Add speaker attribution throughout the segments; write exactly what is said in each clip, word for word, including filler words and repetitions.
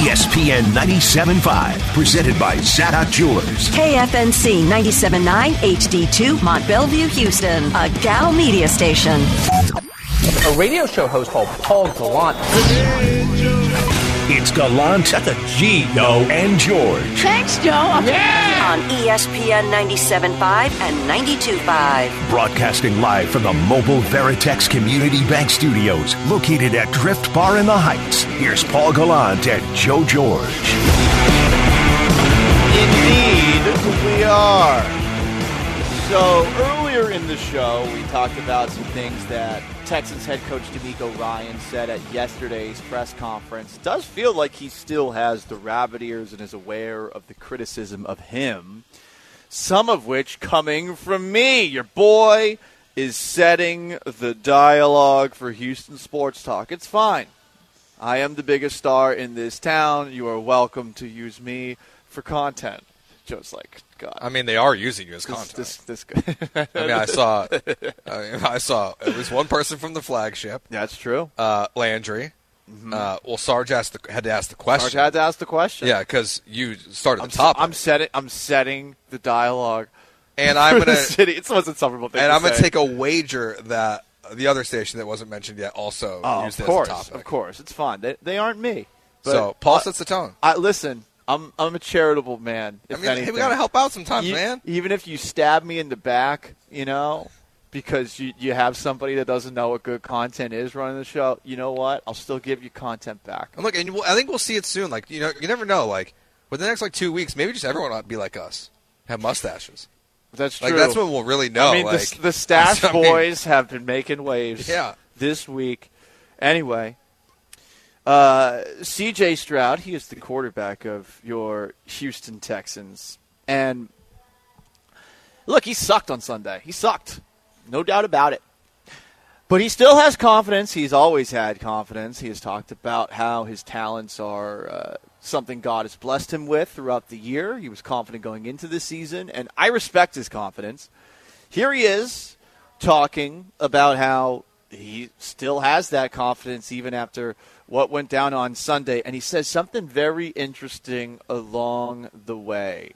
Speaker 1: E S P N ninety-seven point five, presented by Zadok Jewelers.
Speaker 2: K F N C ninety-seven point nine H D two, Mont Bellevue, Houston, a Gal Media station.
Speaker 3: A radio show host called Paul Gallant.
Speaker 1: It's Gallant at the G, Joe, and George.
Speaker 2: Thanks, Joe. Yeah! On E S P N ninety-seven point five and ninety-two point five.
Speaker 1: Broadcasting live from the mobile Veritex Community Bank Studios, located at Drift Bar in the Heights. Here's Paul Gallant and Joe George.
Speaker 4: Indeed, we are. So earlier in the show, we talked about some things that Texans head coach DeMeco Ryan said at yesterday's press conference. It does feel like he still has the rabbit ears and is aware of the criticism of him, some of which coming from me. Your boy is setting the dialogue for Houston Sports Talk. It's fine. I am the biggest star in this town. You are welcome to use me for content. Joe's like, God.
Speaker 5: I mean, they are using you as content.
Speaker 4: This, this, this
Speaker 5: I mean, I saw, I, mean, I saw at least one person from the flagship.
Speaker 4: That's true.
Speaker 5: Uh, Landry. Mm-hmm. Uh, well, Sarge asked the, had to ask the question.
Speaker 4: Sarge had to ask the question.
Speaker 5: Yeah, because you started
Speaker 4: I'm
Speaker 5: the topic.
Speaker 4: I'm setting. I'm setting the dialogue.
Speaker 5: And I'm gonna.
Speaker 4: It wasn't insufferable thing
Speaker 5: And
Speaker 4: to
Speaker 5: I'm gonna
Speaker 4: say.
Speaker 5: take a wager that the other station that wasn't mentioned yet also
Speaker 4: oh,
Speaker 5: used
Speaker 4: of
Speaker 5: it
Speaker 4: course,
Speaker 5: as a topic.
Speaker 4: Of course, it's fine. They, they aren't me. But
Speaker 5: so Paul
Speaker 4: I,
Speaker 5: sets the tone.
Speaker 4: I listen. I'm I'm a charitable man. If
Speaker 5: I mean,
Speaker 4: anything.
Speaker 5: hey, we gotta help out sometimes,
Speaker 4: you,
Speaker 5: man.
Speaker 4: Even if you stab me in the back, you know, because you you have somebody that doesn't know what good content is running the show. You know what? I'll still give you content back.
Speaker 5: And look, and we'll, I think we'll see it soon. Like you know, you never know. Like within the next like two weeks, maybe just everyone ought to be like us, have mustaches.
Speaker 4: That's true.
Speaker 5: Like that's when we'll really know.
Speaker 4: I mean,
Speaker 5: like,
Speaker 4: the, the Stash
Speaker 5: I mean,
Speaker 4: Boys have been making waves.
Speaker 5: Yeah.
Speaker 4: This week. Anyway. Uh, C J Stroud, he is the quarterback of your Houston Texans. And, look, he sucked on Sunday. He sucked. No doubt about it. But he still has confidence. He's always had confidence. He has talked about how his talents are uh, something God has blessed him with throughout the year. He was confident going into the season, and I respect his confidence. Here he is talking about how he still has that confidence even after what went down on Sunday, and he says something very interesting along the way.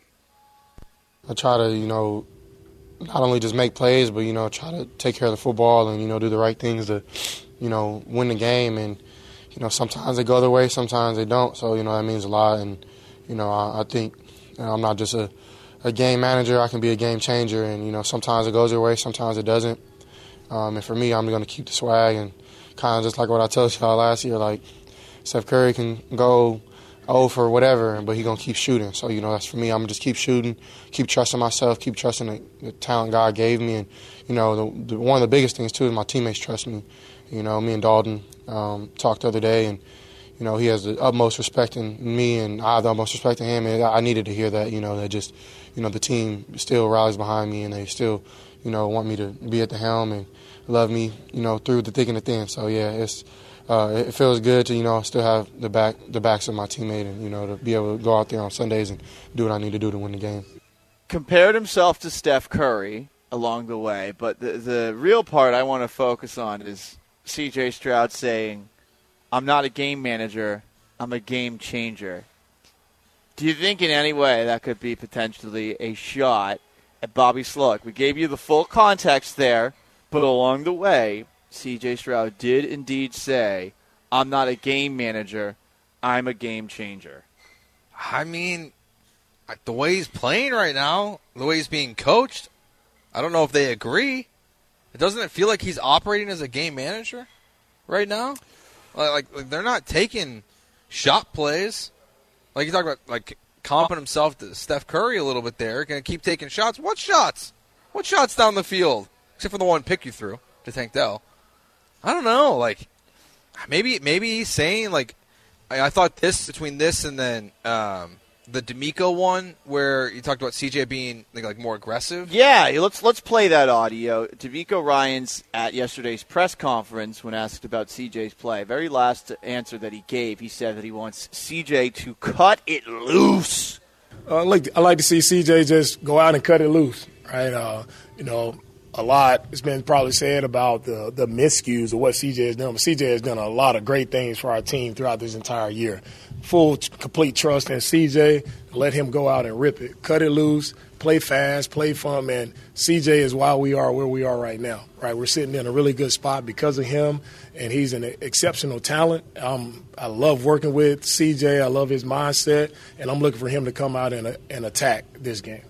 Speaker 6: I try to, you know, not only just make plays, but, you know, try to take care of the football and, you know, do the right things to, you know, win the game. And, you know, sometimes they go their way, sometimes they don't. So, you know, that means a lot. And, you know, I, I think you know, I'm not just a, a game manager. I can be a game changer. And, you know, sometimes it goes their way, sometimes it doesn't. Um, and for me, I'm going to keep the swag and kind of just like what I told y'all last year, like Steph Curry can go oh for whatever, but he's going to keep shooting. So, you know, that's for me. I'm going to just keep shooting, keep trusting myself, keep trusting the, the talent God gave me. And, you know, the, the, one of the biggest things, too, is my teammates trust me. You know, me and Dalton um, talked the other day, and, you know, he has the utmost respect in me, and I have the utmost respect in him. And I needed to hear that, you know, that just, you know, the team still rallies behind me, and they still, you know, want me to be at the helm and love me, you know, through the thick and the thin. So, yeah, it's uh, it feels good to, you know, still have the back the backs of my teammate and, you know, to be able to go out there on Sundays and do what I need to do to win the game.
Speaker 4: Compared himself to Steph Curry along the way, but the, the real part I want to focus on is C J Stroud saying, I'm not a game manager, I'm a game changer. Do you think in any way that could be potentially a shot at Bobby Sloak? We gave you the full context there. But along the way, C J Stroud did indeed say, I'm not a game manager, I'm a game changer.
Speaker 5: I mean, the way he's playing right now, the way he's being coached, I don't know if they agree. Doesn't it feel like he's operating as a game manager right now? Like, like, like they're not taking shot plays. Like you talk about, like comping himself to Steph Curry a little bit there. Going to keep taking shots. What shots? What shots down the field? Except for the one pick you threw to Tank Dell. I don't know. Like, maybe maybe he's saying, like, I, I thought this, between this and then um, the DeMeco one, where you talked about C J being, like, like more aggressive.
Speaker 4: Yeah, let's let's play that audio. DeMeco Ryans at yesterday's press conference when asked about C J's play. Very last answer that he gave, he said that he wants C J to cut it loose.
Speaker 7: Uh, I like I like to see C J just go out and cut it loose, right? Uh, you know, a lot has been probably said about the, the miscues of what C J has done. But C J has done a lot of great things for our team throughout this entire year. Full, complete trust in C J. Let him go out and rip it. Cut it loose. Play fast, play fun, man. C J is why we are where we are right now, right? We're sitting in a really good spot because of him, and he's an exceptional talent. Um, I love working with C J. I love his mindset, and I'm looking for him to come out and, uh, and attack this game.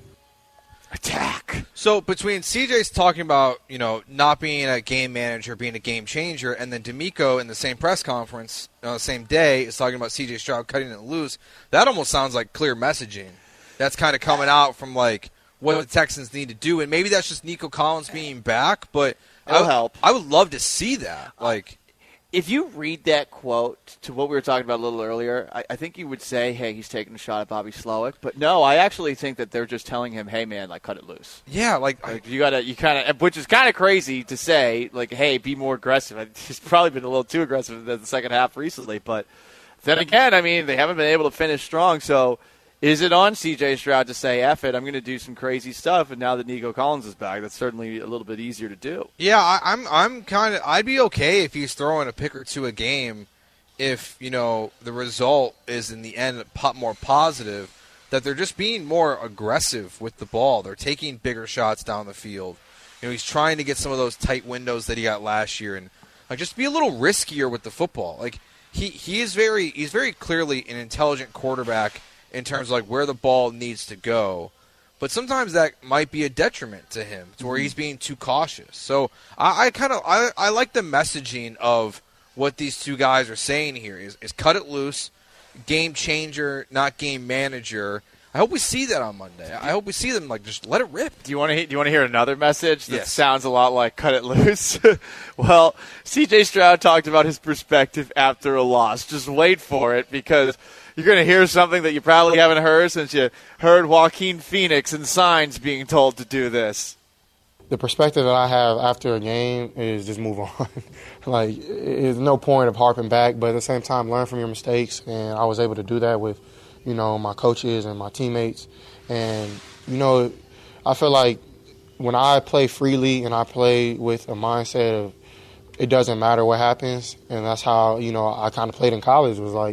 Speaker 4: Attack.
Speaker 5: So between C J's talking about, you know, not being a game manager, being a game changer, and then D'Amico in the same press conference on the same day is talking about C J Stroud cutting it loose, that almost sounds like clear messaging. That's kind of coming out from, like, what the Texans need to do. And maybe that's just Nico Collins being back, but
Speaker 4: It'll
Speaker 5: I,
Speaker 4: help.
Speaker 5: I would love to see that. Like,
Speaker 4: if you read that quote to what we were talking about a little earlier, I, I think you would say, hey, he's taking a shot at Bobby Slowick. But no, I actually think that they're just telling him, hey, man, like, cut it loose.
Speaker 5: Yeah, like,
Speaker 4: like you gotta, you kind of, which is kind of crazy to say, like, hey, be more aggressive. He's probably been a little too aggressive in the second half recently. But then again, I mean, they haven't been able to finish strong, so is it on C J Stroud to say, F it, I'm going to do some crazy stuff, and now that Nico Collins is back, that's certainly a little bit easier to do.
Speaker 5: Yeah, I, I'm I'm kind of – I'd be okay if he's throwing a pick or two a game if, you know, the result is in the end more positive, that they're just being more aggressive with the ball. They're taking bigger shots down the field. You know, he's trying to get some of those tight windows that he got last year and, like, just be a little riskier with the football. Like, he, he is very – he's very clearly an intelligent quarterback in terms of, like, where the ball needs to go. But sometimes that might be a detriment to him, to where he's being too cautious. So I, I kind of I, I like the messaging of what these two guys are saying here is, is cut it loose, game changer, not game manager. I hope we see that on Monday. I hope we see them, like, just let it rip.
Speaker 4: Do you want to do you want to hear another message that
Speaker 5: Yes.
Speaker 4: sounds a lot like cut it loose? Well, C J Stroud talked about his perspective after a loss. Just wait for it, because you're going to hear something that you probably haven't heard since you heard Joaquin Phoenix and Signs being told to do this.
Speaker 6: The perspective that I have after a game is just move on. Like, there's no point of harping back, but at the same time, learn from your mistakes. And I was able to do that with, you know, my coaches and my teammates. And, you know, I feel like when I play freely and I play with a mindset of it doesn't matter what happens, and that's how, you know, I kind of played in college, was like,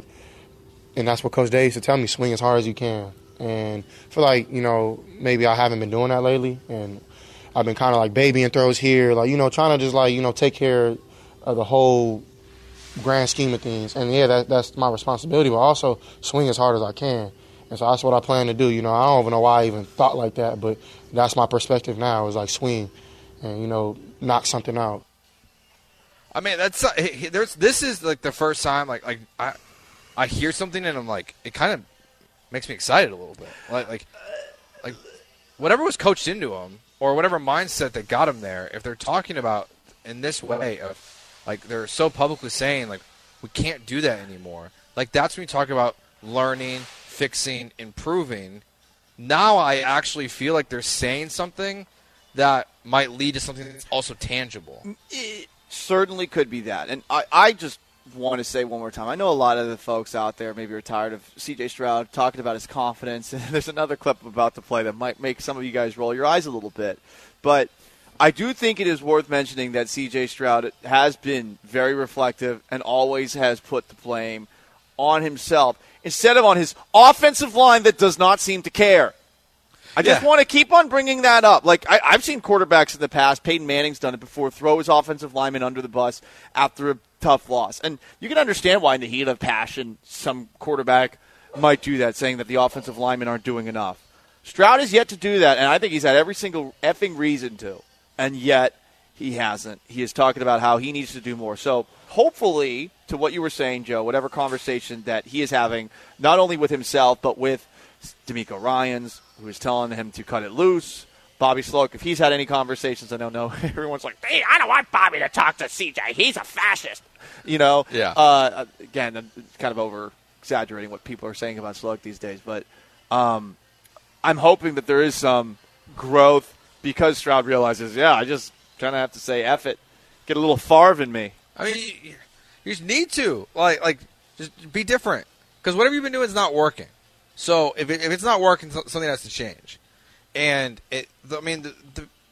Speaker 6: and that's what Coach Day used to tell me, swing as hard as you can. And I feel like, you know, maybe I haven't been doing that lately, and I've been kind of like babying throws here, like, you know, trying to just, like, you know, take care of the whole grand scheme of things. And, yeah, that, that's my responsibility, but also swing as hard as I can. And so that's what I plan to do. You know, I don't even know why I even thought like that, but that's my perspective now, is like swing and, you know, knock something out.
Speaker 5: I mean, that's uh, there's this is like the first time like like I I hear something and I'm like, it kind of makes me excited a little bit. Like like like whatever was coached into him, or whatever mindset that got him there, if they're talking about in this way of, like, they're so publicly saying, like, we can't do that anymore. Like, that's when you talk about learning, fixing, improving. Now I actually feel like they're saying something that might lead to something that's also tangible.
Speaker 4: It certainly could be that. And I, I just want to say one more time, I know a lot of the folks out there maybe are tired of C J Stroud talking about his confidence. And there's another clip about to play that might make some of you guys roll your eyes a little bit. But I do think it is worth mentioning that C J Stroud has been very reflective and always has put the blame on himself instead of on his offensive line that does not seem to care. I just
Speaker 5: Yeah.
Speaker 4: want to keep on bringing that up. Like, I, I've seen quarterbacks in the past, Peyton Manning's done it before, throw his offensive lineman under the bus after a tough loss. And you can understand why in the heat of passion some quarterback might do that, saying that the offensive linemen aren't doing enough. Stroud has yet to do that, and I think he's had every single effing reason to. And yet he hasn't. He is talking about how he needs to do more. So hopefully, to what you were saying, Joe, whatever conversation that he is having, not only with himself, but with D'Amico Ryans, who is telling him to cut it loose, Bobby Slowick, if he's had any conversations, I don't know. Everyone's like, hey, I don't want Bobby to talk to C J. He's a fascist. You know?
Speaker 5: Yeah.
Speaker 4: Uh, again, I'm kind of over-exaggerating what people are saying about Slowick these days. But um, I'm hoping that there is some growth because Stroud realizes, yeah, I just kind of have to say F it. Get a little Favre in me.
Speaker 5: I mean, you, you just need to. Like, like just be different. Because whatever you've been doing is not working. So if, it, if it's not working, something has to change. And, it, I mean, the, the,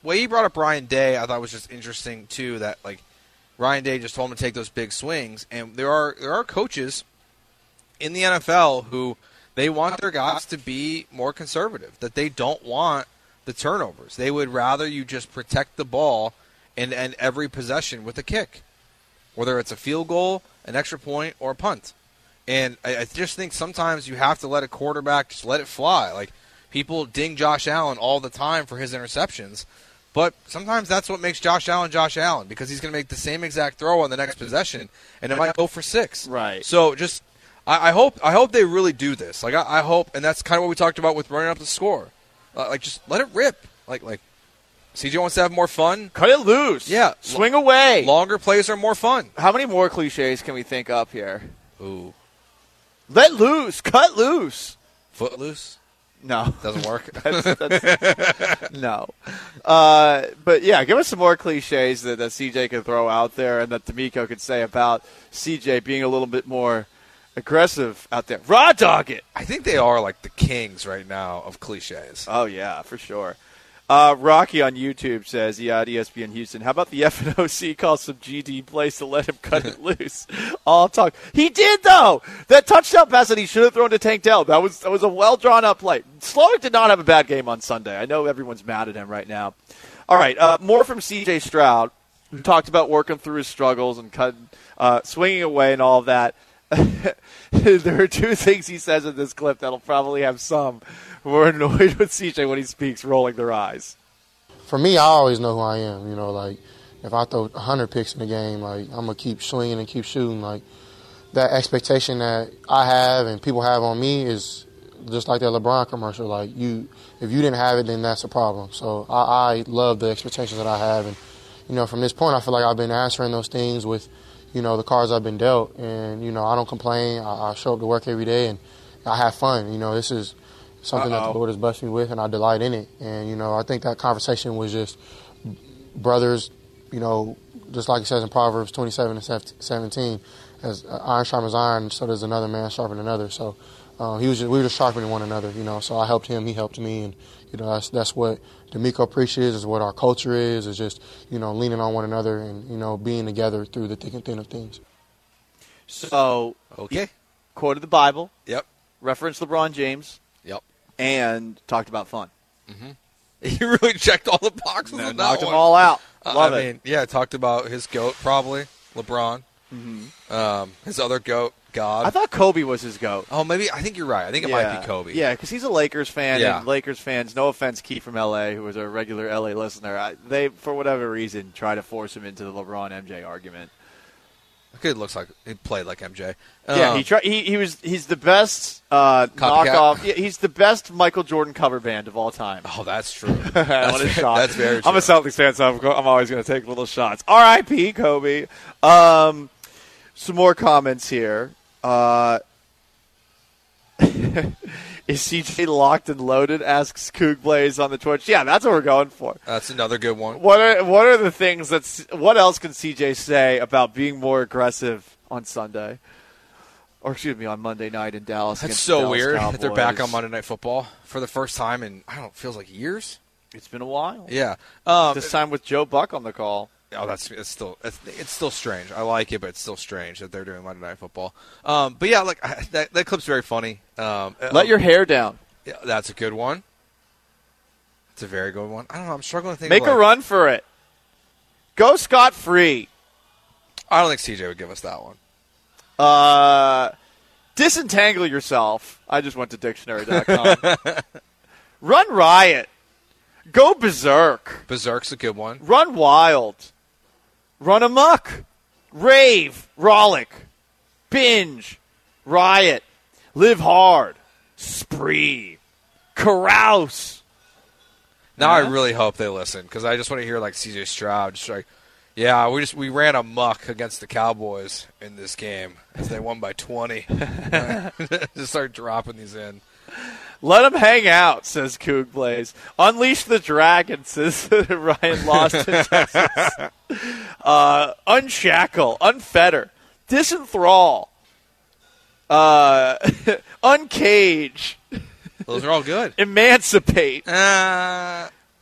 Speaker 5: way he brought up Ryan Day, I thought was just interesting too. That like Ryan Day just told him to take those big swings, and there are there are coaches in the N F L who they want their guys to be more conservative. That they don't want the turnovers. They would rather you just protect the ball and end every possession with a kick, whether it's a field goal, an extra point, or a punt. And I, I just think sometimes you have to let a quarterback just let it fly. Like, people ding Josh Allen all the time for his interceptions, but sometimes that's what makes Josh Allen Josh Allen, because he's going to make the same exact throw on the next possession, and it might go for six.
Speaker 4: Right.
Speaker 5: So just, I, I hope I hope they really do this. Like, I, I hope, and that's kind of what we talked about with running up the score. Uh, like, just let it rip. Like, like C J wants to have more fun.
Speaker 4: Cut it loose.
Speaker 5: Yeah.
Speaker 4: Swing away.
Speaker 5: Longer plays are more fun.
Speaker 4: How many more cliches can we think up here?
Speaker 5: Ooh.
Speaker 4: Let loose. Cut loose.
Speaker 5: Footloose?
Speaker 4: No.
Speaker 5: Doesn't work?
Speaker 4: that's, that's, no. Uh, but, yeah, give us some more cliches that, that C J could throw out there and that D'Amico could say about C J being a little bit more aggressive out there. Raw dog it.
Speaker 5: I think they are like the kings right now of cliches.
Speaker 4: Oh, yeah, for sure. Uh, Rocky on YouTube says, yeah, at E S P N Houston, how about the F N O C call some G D plays to let him cut it loose? All talk. He did, though. That touchdown pass that he should have thrown to Tank Dell, that was that was a well-drawn-up play. Slowick did not have a bad game on Sunday. I know everyone's mad at him right now. All right, uh, more from C J Stroud, who talked about working through his struggles and cutting, uh, swinging away and all of that. There are two things he says in this clip that'll probably have some who are annoyed with C J when he speaks, rolling their eyes.
Speaker 6: For me, I always know who I am. You know, like, if I throw one hundred picks in the game, like, I'm going to keep swinging and keep shooting. Like, that expectation that I have and people have on me is just like that LeBron commercial. Like, you, if you didn't have it, then that's a problem. So I, I love the expectations that I have. And, you know, from this point, I feel like I've been answering those things with, you know, the cards I've been dealt. And, you know, I don't complain. I, I show up to work every day, and I have fun. You know, this is something Uh-oh. that the Lord has blessed me with, and I delight in it. And, you know, I think that conversation was just brothers, you know, just like it says in Proverbs twenty-seven and seventeen, as iron sharpens iron, so does another man sharpen another. So uh, he was just, we were just sharpening one another, you know. So I helped him, he helped me, and, you know, that's, that's what D'Amico preaches, is what our culture is, is just, you know, leaning on one another and, you know, being together through the thick and thin of things.
Speaker 4: So,
Speaker 5: okay.
Speaker 4: Quoted the Bible.
Speaker 5: Yep.
Speaker 4: Referenced LeBron James.
Speaker 5: Yep.
Speaker 4: And talked about fun.
Speaker 5: Mm-hmm. He really checked all the boxes.
Speaker 4: No,
Speaker 5: on
Speaker 4: knocked
Speaker 5: that
Speaker 4: them
Speaker 5: one.
Speaker 4: all out.
Speaker 5: Uh,
Speaker 4: Love
Speaker 5: I
Speaker 4: it.
Speaker 5: mean, yeah, talked about his GOAT, probably, LeBron.
Speaker 4: Mm-hmm.
Speaker 5: Um, his other GOAT, God.
Speaker 4: I thought Kobe was his GOAT.
Speaker 5: Oh, maybe. I think you're right. I think it
Speaker 4: yeah.
Speaker 5: might be Kobe.
Speaker 4: Yeah, because he's a Lakers fan.
Speaker 5: Yeah.
Speaker 4: And Lakers fans, no offense, Keith from L A, who was a regular L A listener, I, they, for whatever reason, try to force him into the LeBron M J argument.
Speaker 5: Kid looks like he played like M J. Um,
Speaker 4: Yeah, he tried. He, he was. He's the best uh, knockoff. Yeah, he's the best Michael Jordan cover band of all time.
Speaker 5: Oh, that's true.
Speaker 4: That's,
Speaker 5: That's, very, that's very true.
Speaker 4: I'm a Celtics fan, so I'm, go- I'm always going to take little shots. R I P Kobe. Um, some more comments here. Uh, is C J locked and loaded? Asks Coug Blaze on the Twitch. Yeah, that's what we're going for.
Speaker 5: That's another good one.
Speaker 4: What are what are the things that's? What else can C J say about being more aggressive on Sunday? Or excuse me, on Monday night in Dallas.
Speaker 5: That's
Speaker 4: against
Speaker 5: so
Speaker 4: the Dallas
Speaker 5: weird
Speaker 4: Cowboys.
Speaker 5: that they're back on Monday Night Football for the first time in, I don't know, it feels like years.
Speaker 4: It's been a while.
Speaker 5: Yeah. Um,
Speaker 4: this time with Joe Buck on the call.
Speaker 5: Oh, that's it's still it's, it's still strange. I like it, but it's still strange that they're doing Monday Night Football. Um, but yeah, like that that clip's very funny. Um,
Speaker 4: Let your hair down.
Speaker 5: Yeah, that's a good one. It's a very good one. I don't know. I'm struggling to think.
Speaker 4: Make
Speaker 5: of like,
Speaker 4: a run for it. Go scot free.
Speaker 5: I don't think C J would give us that one.
Speaker 4: Uh, disentangle yourself. I just went to dictionary dot com. Run riot. Go berserk.
Speaker 5: Berserk's a good one.
Speaker 4: Run wild. Run amok. Rave. Rollick. Binge. Riot. Live hard. Spree. Carouse.
Speaker 5: Now
Speaker 4: Yeah.
Speaker 5: I really hope they listen because I just want to hear like C J Stroud just like, yeah, we just we ran amok against the Cowboys in this game as they won by twenty. Just start dropping these in.
Speaker 4: Let them hang out, says Coug Blaze. Unleash the dragon, says Ryan Lost in Texas. Uh, unshackle, unfetter, disenthrall, uh, uncage,
Speaker 5: Those are all good.
Speaker 4: emancipate.
Speaker 5: Uh,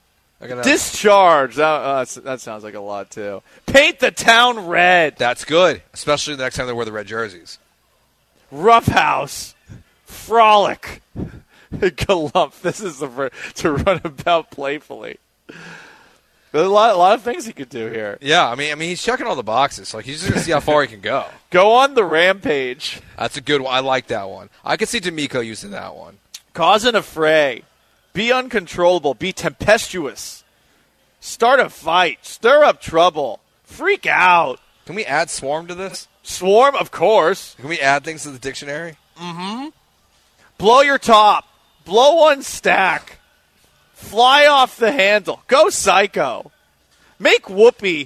Speaker 5: They're gonna,
Speaker 4: Discharge. That, uh, that's- that sounds like a lot, too. Paint the town red.
Speaker 5: That's good, especially the next time they wear the red jerseys.
Speaker 4: Roughhouse. Frolic. Galump. This is the ver- to run about playfully. There's a lot, a lot of things he could do here.
Speaker 5: Yeah, I mean, I mean, he's checking all the boxes. Like he's just gonna see how far he can go.
Speaker 4: Go on the rampage.
Speaker 5: That's a good one. I like that one. I could see D'Amico using that one.
Speaker 4: Cause an affray. Be uncontrollable. Be tempestuous. Start a fight. Stir up trouble. Freak out.
Speaker 5: Can we add swarm to this?
Speaker 4: Swarm, of course.
Speaker 5: Can we add things to the dictionary?
Speaker 4: Blow your top. Blow one stack. Fly off the handle. Go psycho. Make whoopee.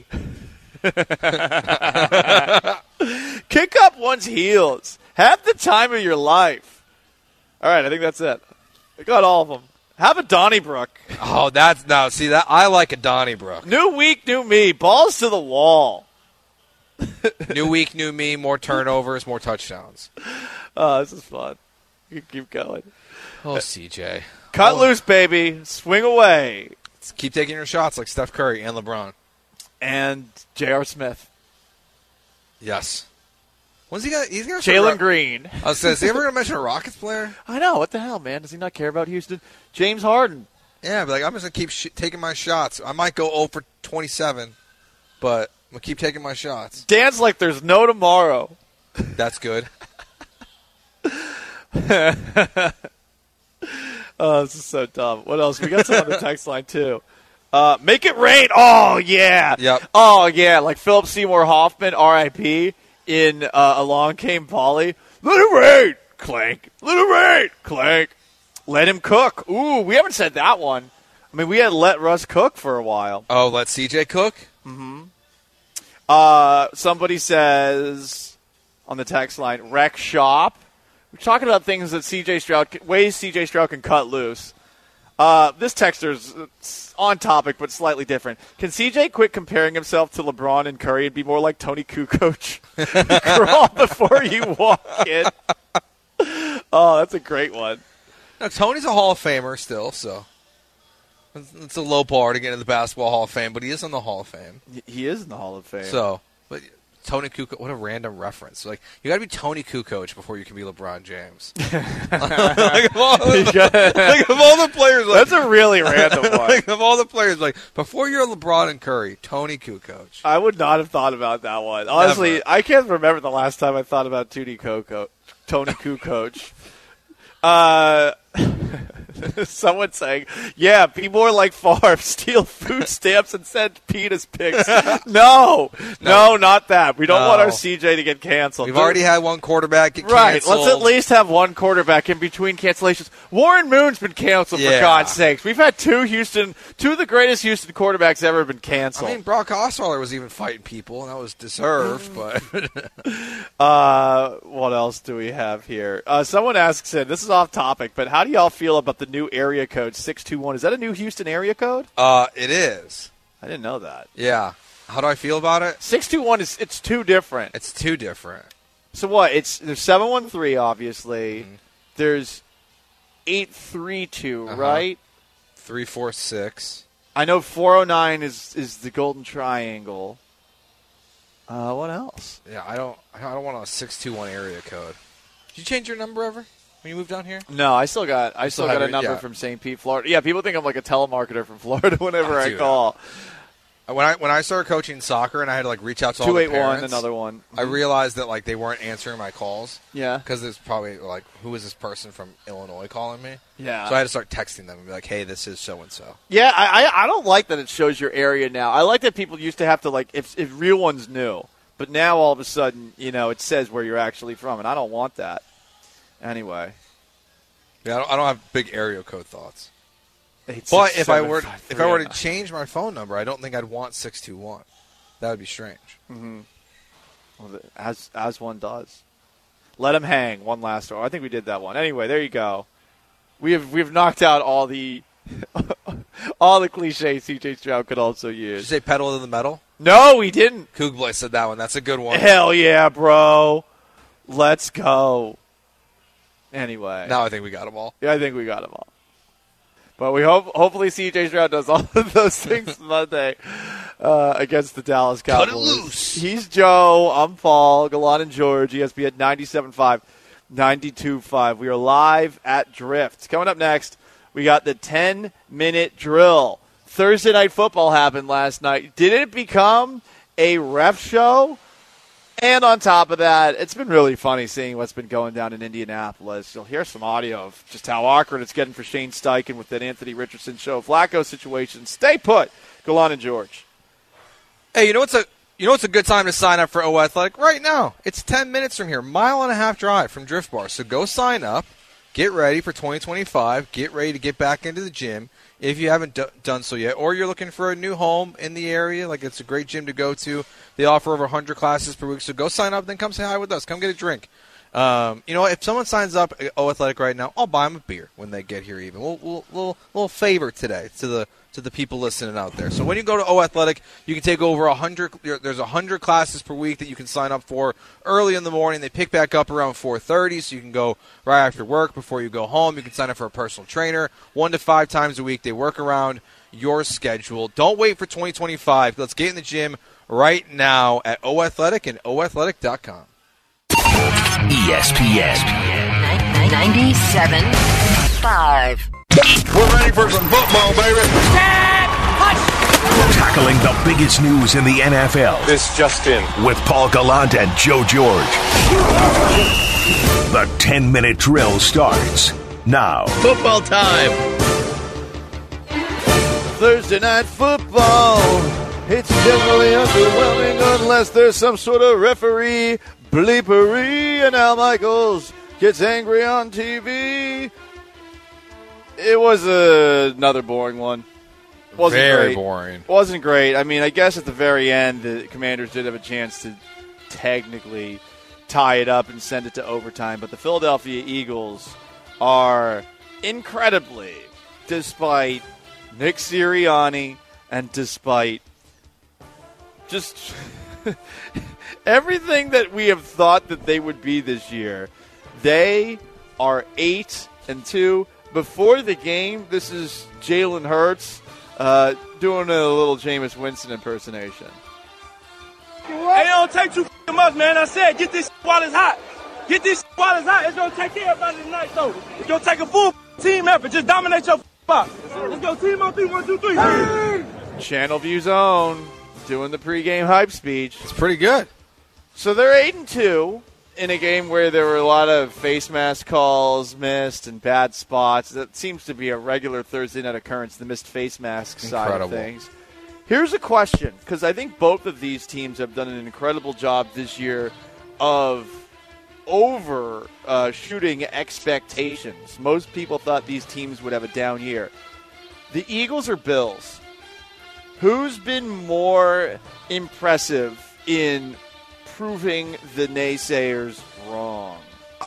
Speaker 4: Kick up one's heels. Have the time of your life. All right, I think that's it. I got all of them. Have a Donnybrook.
Speaker 5: Oh, that's no. See that I like a Donnybrook.
Speaker 4: New week, new me. Balls to the wall.
Speaker 5: New week, new me. More turnovers, more touchdowns.
Speaker 4: Oh, this is fun. You can keep going.
Speaker 5: Oh, C J,
Speaker 4: Cut
Speaker 5: Oh.
Speaker 4: loose, baby. Swing away.
Speaker 5: Let's keep taking your shots like Steph Curry and LeBron.
Speaker 4: And J R. Smith.
Speaker 5: Yes. When's he got? He's got
Speaker 4: Jalen Green.
Speaker 5: I was saying, is he ever gonna mention a Rockets player?
Speaker 4: I know. What the hell, man? Does he not care about Houston? James Harden.
Speaker 5: Yeah, but like I'm just gonna keep sh- taking my shots. I might go zero for twenty-seven, but I'm gonna keep taking my shots.
Speaker 4: Dance like there's no tomorrow.
Speaker 5: That's good.
Speaker 4: Oh, this is so dumb. What else? We got some on the text line, too. Uh, make it rain. Oh, yeah.
Speaker 5: Yep.
Speaker 4: Oh, yeah. Like Philip Seymour Hoffman, R I P, in uh, Along Came Polly. Let it rain. Clank. Let it rain. Clank. Let him cook. Ooh, we haven't said that one. I mean, we had let Russ cook for a while.
Speaker 5: Oh, let C J cook.
Speaker 4: Uh, somebody says on the text line, wreck shop. We're talking about things that C J Stroud, ways C J Stroud can cut loose. Uh, this texter's on topic, but slightly different. Can C J quit comparing himself to LeBron and Curry and be more like Tony Kukoc? Crawl before you walk in. Oh, that's a great one.
Speaker 5: Now, Tony's a Hall of Famer still, so it's, it's a low bar to get into the Basketball Hall of Fame, but he is in the Hall of Fame.
Speaker 4: He is in the Hall of Fame.
Speaker 5: So, but Tony Kukoc, what a random reference. Like, you got to be Tony Kukoc before you can be LeBron James. like, of all, like, of all the players, like,
Speaker 4: That's a really random one.
Speaker 5: like, of all the players, like, before you're LeBron and Curry, Tony Kukoc.
Speaker 4: I would not have thought about that one. Honestly,
Speaker 5: Never.
Speaker 4: I can't remember the last time I thought about Tony Kukoc. Tony Kukoc. Uh, someone saying, yeah, be more like Favre, steal food stamps and send penis pics. no, no, not that. We don't
Speaker 5: No.
Speaker 4: want our C J to get canceled.
Speaker 5: We've already had one quarterback get
Speaker 4: Right,
Speaker 5: canceled.
Speaker 4: let's at least have one quarterback in between cancellations. Warren Moon's been canceled,
Speaker 5: Yeah.
Speaker 4: for God's sakes. We've had two Houston, two of the greatest Houston quarterbacks ever been
Speaker 5: I
Speaker 4: canceled.
Speaker 5: mean, Brock Osweiler was even fighting people, and that was deserved, but
Speaker 4: Uh, what else do we have here? Uh, someone asks in, this is off topic, but how do y'all feel about the new area code six two one? Is that a new Houston area code?
Speaker 5: uh, it is.
Speaker 4: I didn't know that.
Speaker 5: Yeah. How do I feel about it?
Speaker 4: six two one is, it's too different.
Speaker 5: It's too different.
Speaker 4: So what? It's, there's seven one three, obviously.
Speaker 5: Mm-hmm.
Speaker 4: There's eight three two,
Speaker 5: Uh-huh.
Speaker 4: right?
Speaker 5: Three, four, six.
Speaker 4: I know four oh nine is, is the golden triangle. Uh, what else?
Speaker 5: Yeah, I don't. I don't want a six two one area code. Did you change your number ever when you moved down here?
Speaker 4: No, I still got I still
Speaker 5: still
Speaker 4: got
Speaker 5: have
Speaker 4: a
Speaker 5: your-
Speaker 4: number
Speaker 5: yeah.
Speaker 4: from Saint Pete, Florida. Yeah, people think I'm like a telemarketer from Florida whenever
Speaker 5: I
Speaker 4: I
Speaker 5: do
Speaker 4: call.
Speaker 5: When I when I started coaching soccer and I had to like reach out to all
Speaker 4: Two
Speaker 5: the
Speaker 4: eight one,
Speaker 5: parents,
Speaker 4: another one.
Speaker 5: I realized that like they weren't answering my calls
Speaker 4: Yeah,
Speaker 5: because there's probably like who is this person from Illinois calling me?
Speaker 4: yeah.
Speaker 5: So I had to start texting them and be like, hey, this is so and so.
Speaker 4: Yeah, I, I I don't like that it shows your area now. I like that people used to have to like if if real ones knew, but now all of a sudden you know it says where you're actually from, and I don't want that. Anyway,
Speaker 5: Yeah, I don't, I don't have big area code thoughts.
Speaker 4: eight,
Speaker 5: But
Speaker 4: six,
Speaker 5: if I
Speaker 4: seven,
Speaker 5: were
Speaker 4: five,
Speaker 5: if
Speaker 4: three,
Speaker 5: I were to
Speaker 4: oh,
Speaker 5: change my phone number, I don't think I'd want six two one. That would be strange.
Speaker 4: nine. Well, the- as as one does. Let him hang. One last one. I think we did that one. Anyway, there you go. We have we've knocked out all the all the cliches C J Stroud could also
Speaker 5: Did you
Speaker 4: use.
Speaker 5: say pedal to the metal?
Speaker 4: No, we didn't.
Speaker 5: Kugblay said that one. That's a good one.
Speaker 4: Hell yeah, bro. Let's go. Anyway.
Speaker 5: Now I think we got them all.
Speaker 4: Yeah, I think we got them all. But we hope, hopefully C J Stroud does all of those things Monday uh, against the Dallas Cowboys.
Speaker 5: Cut it loose.
Speaker 4: He's Joe. I'm Paul. Galan and George, E S P N ninety-seven point five, ninety-two point five. We are live at Drift. Coming up next, we got the ten-minute drill. Thursday Night Football happened last night. Did it become a ref show? And on top of that, it's been really funny seeing what's been going down in Indianapolis. You'll hear some audio of just how awkward it's getting for Shane Steichen with that Anthony Richardson show Flacco situation. Stay put. Galan and George.
Speaker 5: Hey, you know what's a you know what's a good time to sign up for O Athletic? Right now. It's ten minutes from here. Mile and a half drive from Drift Bar. So go sign up. Get ready for twenty twenty-five. Get ready to get back into the gym if you haven't d- done so yet. Or you're looking for a new home in the area. Like, it's a great gym to go to. They offer over one hundred classes per week. So go sign up, then come say hi with us. Come get a drink. Um, you know, if someone signs up at O Athletic right now, I'll buy them a beer when they get here even. We'll, we'll, little, little favor today to the to the people listening out there. So when you go to O Athletic, you can take over one hundred. There's one hundred classes per week that you can sign up for early in the morning. They pick back up around four thirty, so you can go right after work before you go home. You can sign up for a personal trainer one to five times a week. They work around your schedule. Don't wait for twenty twenty-five. Let's get in the gym right now at O Athletic and O Athletic dot com.
Speaker 1: E S P N
Speaker 2: ninety-seven point five.
Speaker 8: We're ready for some football, baby.
Speaker 1: Tackling the biggest news in the N F L.
Speaker 8: This just in.
Speaker 1: With Paul Gallant and Joe George. The ten-minute drill starts now.
Speaker 8: Football time.
Speaker 4: Thursday Night Football. It's generally underwhelming unless there's some sort of referee bleepery, and Al Michaels gets angry on T V. It was a, another boring one. Wasn't
Speaker 5: Very
Speaker 4: great.
Speaker 5: boring.
Speaker 4: Wasn't great. I mean, I guess at the very end, the Commanders did have a chance to technically tie it up and send it to overtime. But the Philadelphia Eagles are incredibly, despite Nick Sirianni and despite just everything that we have thought that they would be this year, they are eight and two. Before the game, this is Jalen Hurts uh, doing a little Jameis Winston impersonation.
Speaker 9: Hey, it don't take too much, man. I said, get this while it's hot. Get this while it's hot. It's going to take care of everybody tonight, though. It's going to take a full team effort. Just dominate your box. Let's go team on three, one, two, three.
Speaker 4: Channel View's own doing the pregame hype speech.
Speaker 5: It's pretty good.
Speaker 4: So they're eight and two. In a game where there were a lot of face mask calls missed and bad spots. That seems to be a regular Thursday night occurrence, the missed face mask side
Speaker 5: Incredible.
Speaker 4: of things. Here's a question, because I think both of these teams have done an incredible job this year of over uh, shooting expectations. Most people thought these teams would have a down year. The Eagles or Bills? Who's been more impressive in proving the naysayers wrong?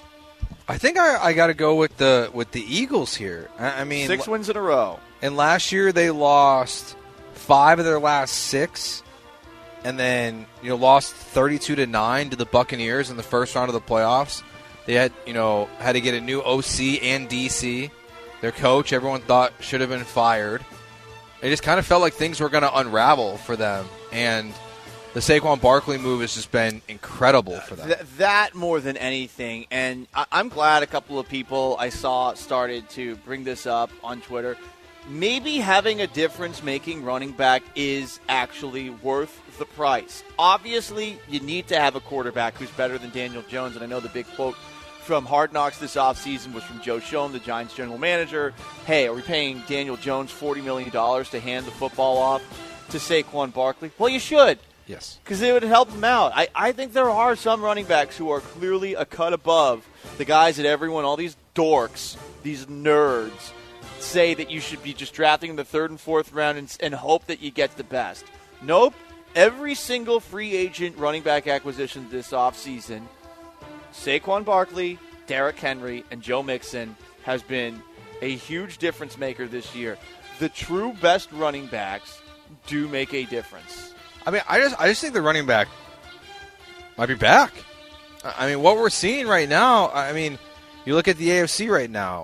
Speaker 5: I think I, I got to go with the with the Eagles here. I, I mean,
Speaker 4: Six wins in a row.
Speaker 5: And last year they lost five of their last six, and then you know lost thirty-two to nine to the Buccaneers in the first round of the playoffs. They had you know had to get a new O C and D C. Their coach, everyone thought, should have been fired. It just kind of felt like things were going to unravel for them, and the Saquon Barkley move has just been incredible for them.
Speaker 4: Th- that more than anything, and I- I'm glad a couple of people I saw started to bring this up on Twitter. Maybe having a difference-making running back is actually worth the price. Obviously, you need to have a quarterback who's better than Daniel Jones, and I know the big quote from Hard Knocks this offseason was from Joe Schoen, the Giants general manager. Hey, are we paying Daniel Jones forty million dollars to hand the football off to Saquon Barkley? Well, you should.
Speaker 5: Yes.
Speaker 4: Because it would help him out. I, I think there are some running backs who are clearly a cut above the guys that everyone, all these dorks, these nerds, say that you should be just drafting in the third and fourth round and, and hope that you get the best. Nope. Every single free agent running back acquisition this offseason, Saquon Barkley, Derrick Henry, and Joe Mixon has been a huge difference maker this year. The true best running backs do make a difference.
Speaker 5: I mean, I just I just think the running back might be back. I mean, what we're seeing right now, I mean, you look at the A F C right now,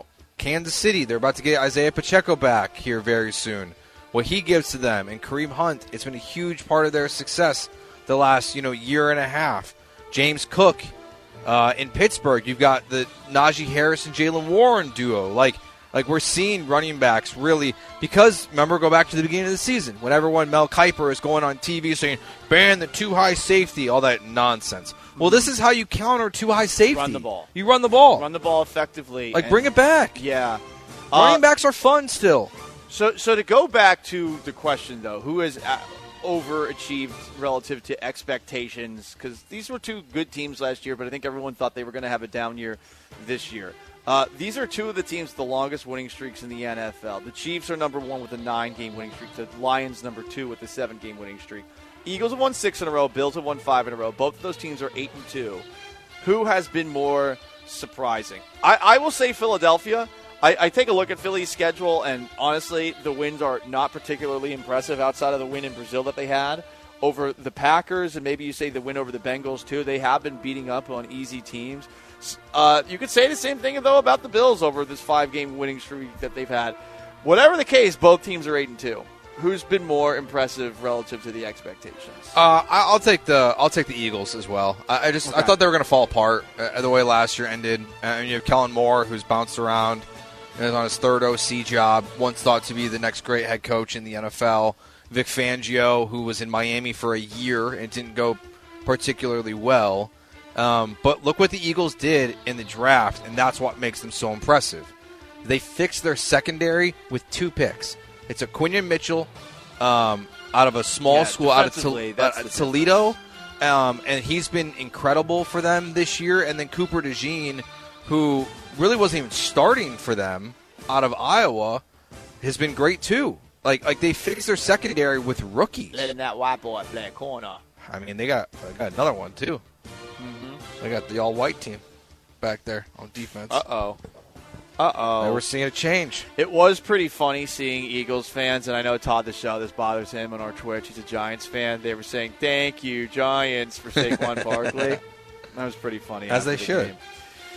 Speaker 5: Kansas City, they're about to get Isaiah Pacheco back here very soon. What he gives to them, and Kareem Hunt, it's been a huge part of their success the last, you know, year and a half. James Cook uh, in Pittsburgh, you've got the Najee Harris and Jaylen Warren duo. Like, like we're seeing running backs really, because, remember, go back to the beginning of the season, when everyone, Mel Kiper is going on T V saying, ban the too-high safety, all that nonsense. Well, this is how you counter too-high safety.
Speaker 4: Run the ball.
Speaker 5: You run the ball.
Speaker 4: Run the ball effectively.
Speaker 5: Like, bring it back.
Speaker 4: Yeah.
Speaker 5: Running
Speaker 4: Uh,
Speaker 5: backs are fun still.
Speaker 4: So, so to go back to the question, though, who has uh, overachieved relative to expectations? Because these were two good teams last year, but I think everyone thought they were going to have a down year this year. Uh, these are two of the teams with the longest winning streaks in the N F L. The Chiefs are number one with a nine-game winning streak. The Lions number two with a seven-game winning streak. Eagles have won six in a row. Bills have won five in a row. Both of those teams are eight and two. Who has been more surprising? I, I will say Philadelphia. I, I take a look at Philly's schedule, and honestly, the wins are not particularly impressive outside of the win in Brazil that they had over the Packers, and maybe you say the win over the Bengals, too. They have been beating up on easy teams. Uh, you could say the same thing, though, about the Bills over this five-game winning streak that they've had. Whatever the case, both teams are eight and two. Who's been more impressive relative to the expectations?
Speaker 5: Uh, I- I'll take the I'll take the Eagles as well. I, I just
Speaker 4: Okay.
Speaker 5: I thought they were going to fall apart uh, the way last year ended. Uh, you have Kellen Moore, who's bounced around and is on his third O C job. Once thought to be the next great head coach in the N F L. Vic Fangio, who was in Miami for a year and didn't go particularly well. Um, but look what the Eagles did in the draft, and that's what makes them so impressive. They fixed their secondary with two picks. It's a Quinion Mitchell um, out of a small
Speaker 4: Yeah,
Speaker 5: school out of
Speaker 4: defensively,
Speaker 5: Tol-
Speaker 4: that's
Speaker 5: uh,
Speaker 4: the
Speaker 5: Toledo, um, and he's been incredible for them this year. And then Cooper DeJean, who really wasn't even starting for them out of Iowa, has been great too. Like like they fixed their secondary with rookies.
Speaker 4: Letting that white boy play corner.
Speaker 5: I mean, they got they got another one too.
Speaker 4: Mm-hmm.
Speaker 5: They got the all-white team back there on defense.
Speaker 4: Uh-oh. Uh-oh.
Speaker 5: They were seeing a change.
Speaker 4: It was pretty funny seeing Eagles fans, and I know Todd Deschelle, this bothers him on our Twitch. He's a Giants fan. They were saying, thank you, Giants, for Saquon Barkley. That was pretty funny.
Speaker 5: As they
Speaker 4: the
Speaker 5: should.
Speaker 4: game.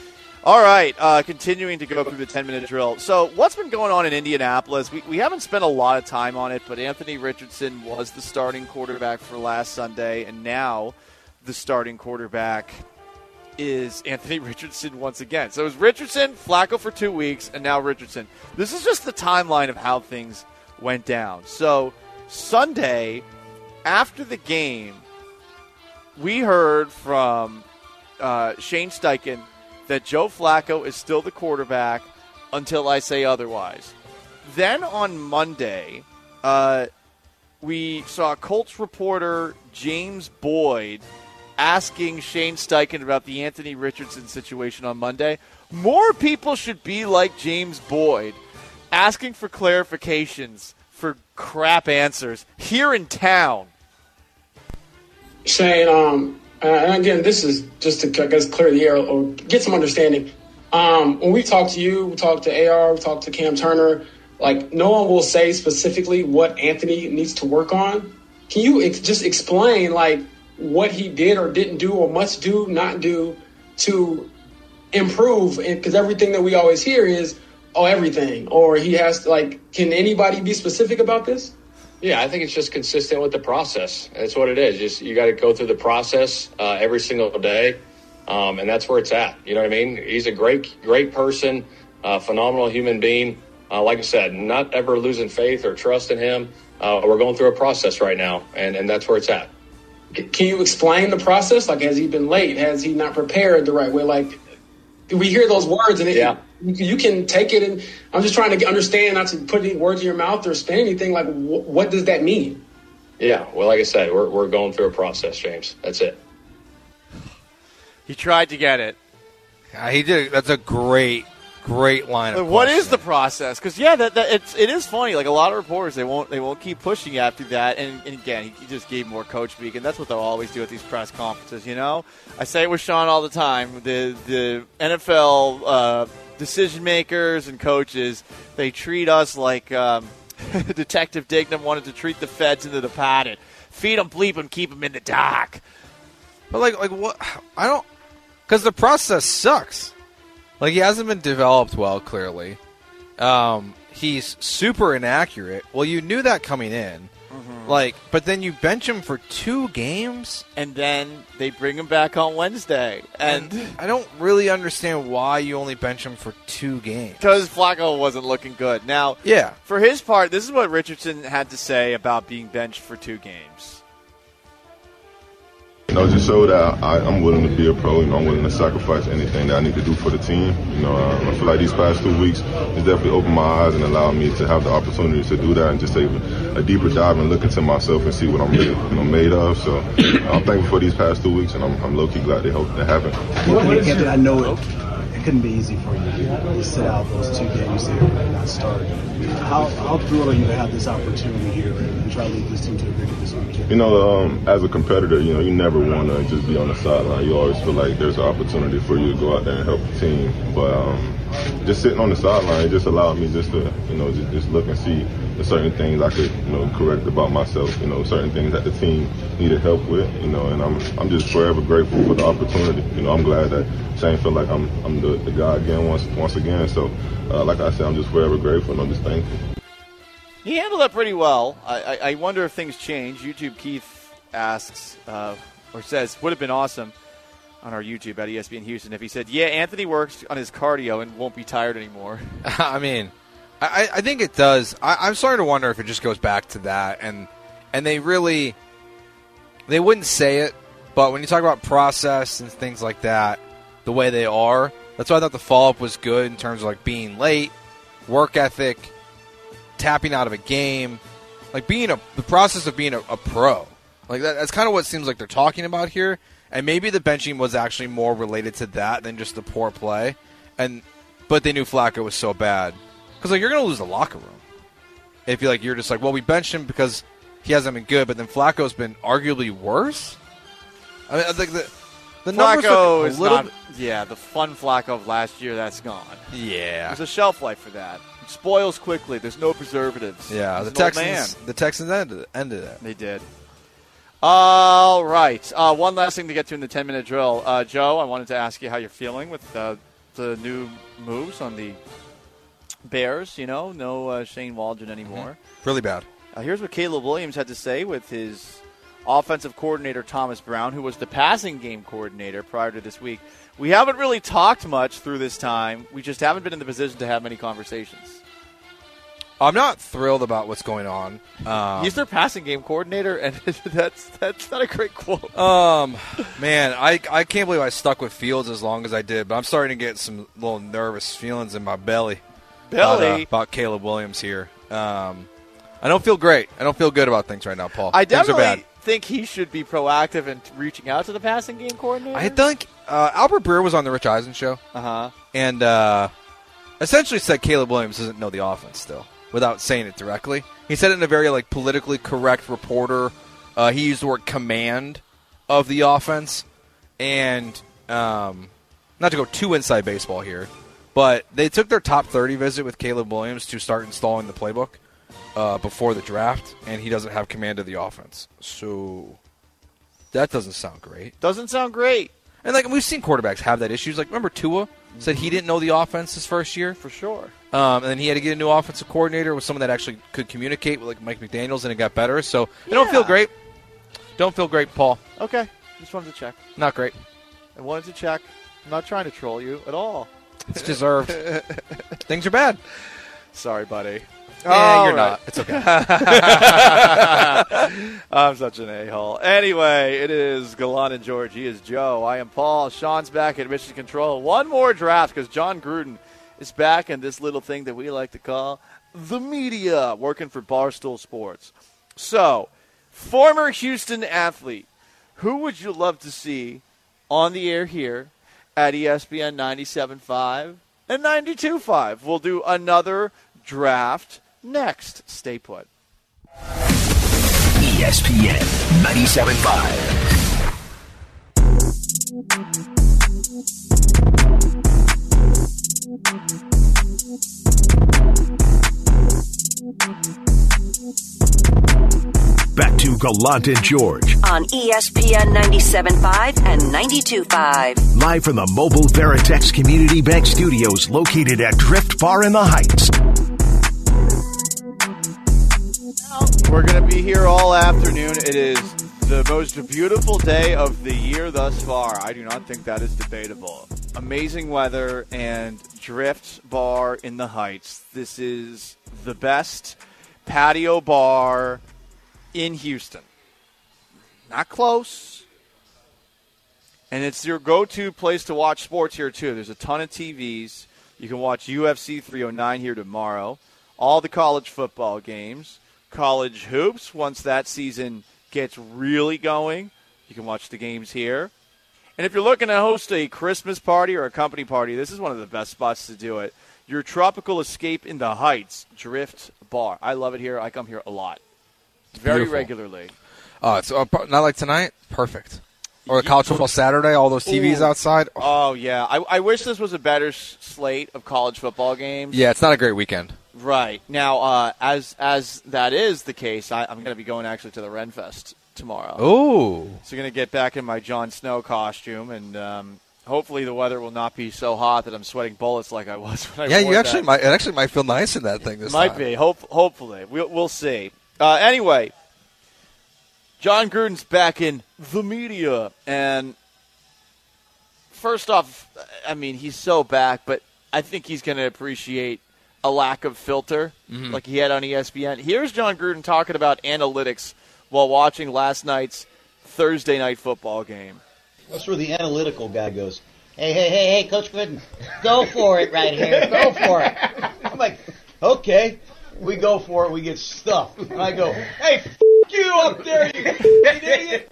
Speaker 4: All right, uh, continuing to go through the ten-minute drill. So what's been going on in Indianapolis? We, we haven't spent a lot of time on it, but Anthony Richardson was the starting quarterback for last Sunday, and now the starting quarterback is Anthony Richardson once again. So it was Richardson, Flacco for two weeks, and now Richardson. This is just the timeline of how things went down. So Sunday, after the game, we heard from uh, Shane Steichen that Joe Flacco is still the quarterback until I say otherwise. Then on Monday, uh, we saw Colts reporter James Boyd asking Shane Steichen about the Anthony Richardson situation on Monday. More people should be like James Boyd, asking for clarifications for crap answers here in town.
Speaker 10: Shane, um, and again, this is just to I guess, clear the air or get some understanding. Um, when we talk to you, we talk to A R, we talk to Cam Turner, like no one will say specifically what Anthony needs to work on. Can you ex- just explain, like, what he did or didn't do or must do, not do to improve? Because everything that we always hear is, oh, everything. Or he has to, like, can anybody be specific about this?
Speaker 11: Yeah, I think it's just consistent with the process. That's what it is. Just you got to go through the process uh, every single day, um, and that's where it's at. You know what I mean? He's a great, great person, uh, phenomenal human being. Uh, like I said, not ever losing faith or trust in him. Uh, we're going through a process right now, and, and that's where it's at.
Speaker 10: Can you explain the process? Like, has he been late? Has he not prepared the right way? Like, we hear those words, and it,
Speaker 11: yeah.
Speaker 10: you, you can take it, and I'm just trying to understand, not to put any words in your mouth or spin anything. Like, wh- what does that mean?
Speaker 11: Yeah, well, like I said, we're we're going through a process, James. That's it.
Speaker 4: He tried to get it.
Speaker 5: Yeah, he did. That's a great, great line of
Speaker 4: What
Speaker 5: questioning.
Speaker 4: is the process? Because yeah, that, that it's it is funny. Like a lot of reporters, they won't they won't keep pushing after that. And, and again, he, he just gave more coach speak, and that's what they'll always do at these press conferences. You know, I say it with Sean all the time. The the N F L uh, decision makers and coaches, they treat us like um, Detective Dignam wanted to treat the feds into the potted. Feed them, bleep them, keep them in the dark.
Speaker 5: But like, like what? I don't, because the process sucks. Like he hasn't been developed well, clearly. Um, he's super inaccurate. Well, you knew that coming in. Mm-hmm. Like, but then you bench him for two games,
Speaker 4: and then they bring him back on Wednesday. And,
Speaker 5: and I don't really understand why you only bench him for two games.
Speaker 4: Because Flacco wasn't looking good. Now,
Speaker 5: yeah.
Speaker 4: for his part, this is what Richardson had to say about being benched for two games.
Speaker 12: You know, just show that I, I'm willing to be a pro. You know, I'm willing to sacrifice anything that I need to do for the team. You know, um, I feel like these past two weeks has definitely opened my eyes and allowed me to have the opportunity to do that and just take a deeper dive and look into myself and see what I'm really, you know, made of. So I'm thankful for these past two weeks, and I'm, I'm low-key glad they hope that happened.
Speaker 13: What, what Captain, I know it, it couldn't be easy for you to sit out those two games there and not start. How, how thrilled are you to have this opportunity here and try to lead this team to a victory this weekend?
Speaker 12: You know, um, as a competitor, you know, you never want to just be on the sideline. You always feel like there's an opportunity for you to go out there and help the team. But um, just sitting on the sideline, it just allowed me just to, you know, just, just look and see the certain things I could, you know, correct about myself. You know, certain things that the team needed help with. You know, and I'm I'm just forever grateful for the opportunity. You know, I'm glad that Shane feel like I'm I'm the, the guy again once once again. So, uh, like I said, I'm just forever grateful and I'm just thankful.
Speaker 4: He handled that pretty well. I, I, I wonder if things change. YouTube Keith asks, uh, or says, would have been awesome on our YouTube at E S P N Houston if he said, yeah, Anthony works on his cardio and won't be tired anymore.
Speaker 5: I mean, I, I think it does. I, I'm starting to wonder if it just goes back to that. And, and they really, they wouldn't say it, but when you talk about process and things like that, the way they are, that's why I thought the follow-up was good in terms of like being late, work ethic, tapping out of a game, like being a the process of being a, a pro, like that, that's kind of what it seems like they're talking about here. And maybe the benching was actually more related to that than just the poor play. And but they knew Flacco was so bad because like you're gonna lose the locker room if you like you're just like, well, we benched him because he hasn't been good, but then Flacco's been arguably worse. I mean, I think the the numbers
Speaker 4: Flacco
Speaker 5: look a
Speaker 4: is
Speaker 5: little
Speaker 4: not,
Speaker 5: bit,
Speaker 4: yeah, the fun Flacco of last year, that's gone.
Speaker 5: yeah.
Speaker 4: There's a shelf life for that. It spoils quickly. There's no preservatives.
Speaker 5: Yeah,
Speaker 4: He's
Speaker 5: the
Speaker 4: an old
Speaker 5: Texans.
Speaker 4: man.
Speaker 5: The Texans ended ended it.
Speaker 4: They did. All right. Uh, one last thing to get to in the ten-minute drill. Uh, Joe, I wanted to ask you how you're feeling with uh, the new moves on the Bears. You know, no uh, Shane Waldron anymore.
Speaker 5: Mm-hmm. Really bad.
Speaker 4: Uh, here's what Caleb Williams had to say with his offensive coordinator, Thomas Brown, who was the passing game coordinator prior to this week. We haven't really talked much through this time. We just haven't been in the position to have many conversations.
Speaker 5: I'm not thrilled about what's going on. Um,
Speaker 4: He's their passing game coordinator, and that's that's not a great quote.
Speaker 5: Um, man, I I can't believe I stuck with Fields as long as I did, but I'm starting to get some little nervous feelings in my belly.
Speaker 4: Belly?
Speaker 5: About, uh, about Caleb Williams here. Um, I don't feel great. I don't feel good about things right now, Paul.
Speaker 4: I
Speaker 5: things are
Speaker 4: definitely
Speaker 5: bad.
Speaker 4: think he should be proactive in reaching out to the passing game coordinator.
Speaker 5: I think uh, Albert Breer was on the Rich Eisen show,
Speaker 4: uh-huh.
Speaker 5: and uh, essentially said Caleb Williams doesn't know the offense still, without saying it directly. He said it in a very like politically correct reporter. Uh, he used the word command of the offense, and um, not to go too inside baseball here, but they took their top thirty visit with Caleb Williams to start installing the playbook uh, before the draft, and he doesn't have command of the offense. So that doesn't sound great.
Speaker 4: Doesn't sound great.
Speaker 5: And like we've seen quarterbacks have that issues. Like remember Tua said he didn't know the offense his first year
Speaker 4: for sure.
Speaker 5: Um, and then he had to get a new offensive coordinator with someone that actually could communicate with like Mike McDaniels, and it got better. So
Speaker 4: yeah.
Speaker 5: I don't feel great. Don't feel great, Paul.
Speaker 4: Okay, just wanted to check.
Speaker 5: Not great.
Speaker 4: I wanted to check. I'm not trying to troll you at all.
Speaker 5: It's deserved. Things are bad.
Speaker 4: Sorry, buddy.
Speaker 5: Yeah, you're
Speaker 4: right.
Speaker 5: not. It's okay.
Speaker 4: I'm such an a-hole. Anyway, it is Galan and George. He is Joe. I am Paul. Sean's back at Mission Control. One more draft because John Gruden is back in this little thing that we like to call the media, working for Barstool Sports. So, former Houston athlete, who would you love to see on the air here at E S P N ninety-seven point five and ninety-two point five? We'll do another draft next. Stay put.
Speaker 1: E S P N ninety-seven point five. Back to Gallant and George.
Speaker 2: On E S P N ninety-seven point five and ninety-two point five.
Speaker 1: Live from the Mobile Veritex Community Bank Studios located at Drift Bar in the Heights.
Speaker 4: We're going to be here all afternoon. It is the most beautiful day of the year thus far. I do not think that is debatable. Amazing weather and Drift Bar in the Heights. This is the best patio bar in Houston. Not close. And it's your go-to place to watch sports here, too. There's a ton of T Vs. You can watch U F C three oh nine here tomorrow. All the college football games. College hoops, once that season gets really going, you can watch the games here. And if you're looking to host a Christmas party or a company party, this is one of the best spots to do it. Your tropical escape in the Heights, Drift Bar. I love it here. I come here a lot. Very
Speaker 5: Beautiful.
Speaker 4: regularly.
Speaker 5: Oh, it's uh, not like tonight? Perfect. Or college football Saturday, all those T Vs Ooh. outside.
Speaker 4: Oh, yeah. I, I wish this was a better s- slate of college football games.
Speaker 5: Yeah, it's not a great weekend.
Speaker 4: Right. Now, uh, as as that is the case, I, I'm going to be going actually to the Renfest tomorrow.
Speaker 5: Oh.
Speaker 4: So I'm going to get back in my Jon Snow costume, and um, hopefully the weather will not be so hot that I'm sweating bullets like I was when I
Speaker 5: Yeah,
Speaker 4: wore
Speaker 5: you actually
Speaker 4: that.
Speaker 5: might. It actually might feel nice in that thing this
Speaker 4: Might
Speaker 5: time.
Speaker 4: be. Hope, hopefully. We'll, we'll see. Uh, anyway, Jon Gruden's back in the media, and first off, I mean, he's so back, but I think he's going to appreciate a lack of filter
Speaker 5: Mhm.
Speaker 4: like he had on E S P N. Here's Jon Gruden talking about analytics while watching last night's Thursday night football game.
Speaker 14: That's where the analytical guy goes, hey, hey, hey, hey, Coach Gruden, go for it right here. Go for it. I'm like, okay. We go for it. We get stuffed. And I go, hey, f*** you up there, you idiot.